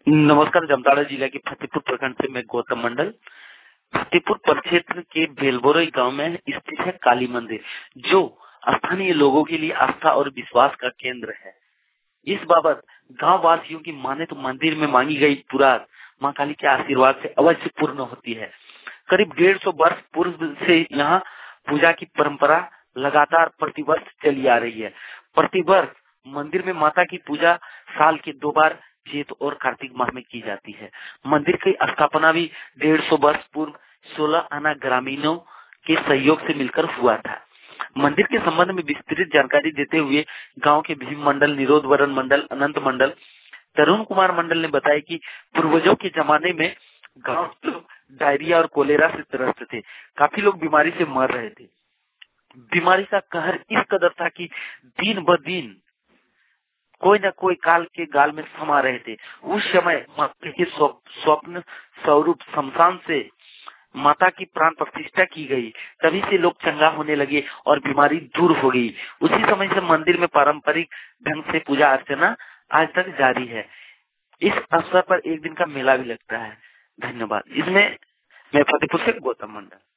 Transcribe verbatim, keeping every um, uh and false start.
नमस्कार। जामताड़ा जिला के फतेहपुर प्रखंड से मैं गौतम मंडल। फतेहपुर परिक्षेत्र के बेलबोरई गांव में स्थित है काली मंदिर, जो स्थानीय लोगों के लिए आस्था और विश्वास का केंद्र है। इस बाबत गांव वासियों की माने तो मंदिर में मांगी गई पुराण मां काली के आशीर्वाद से अवश्य पूर्ण होती है। करीब डेढ़ सौ वर्ष पूर्व से यहाँ पूजा की परंपरा लगातार प्रतिवर्ष चली आ रही है। प्रतिवर्ष मंदिर में माता की पूजा साल के दो बार चैत और कार्तिक माह में की जाती है। मंदिर की स्थापना भी डेढ़ सौ वर्ष पूर्व सोलह आना ग्रामीणों के सहयोग से मिलकर हुआ था। मंदिर के संबंध में विस्तृत जानकारी देते हुए गांव के भीम मंडल, निरोध वरण मंडल, अनंत मंडल, तरुण कुमार मंडल ने बताया कि पूर्वजों के जमाने में गांव के लोग डायरिया और कोलेरा से त्रस्त थे। काफी लोग बीमारी से मर रहे थे। बीमारी का कहर इस कदर था कि दिन ब दिन कोई न कोई काल के गाल में समा रहे थे। उस समय माता के स्वप्न स्वरूप शमशान से माता की प्राण प्रतिष्ठा की गई। तभी से लोग चंगा होने लगे और बीमारी दूर हो गई। उसी समय से मंदिर में पारंपरिक ढंग से पूजा अर्चना आज तक जारी है। इस अवसर पर एक दिन का मेला भी लगता है। धन्यवाद। इसमें मैं फतेहपुर से गौतम मंडल।